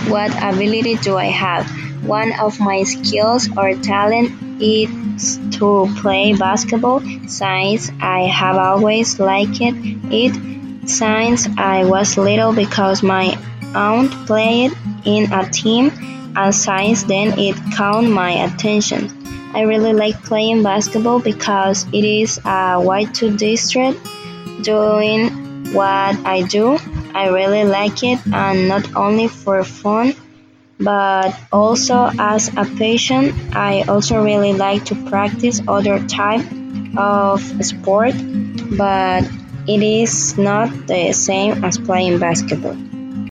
What ability do I have? One of my skills or talent is to play basketball, since I have always liked it since I was little because my aunt played in a team, and since then it caught my attention. I really like playing basketball because it is a way to distract doing what I do. I really like it, and not only for fun but also as a patient. I also really like to practice other type of sport, but it is not the same as playing basketball.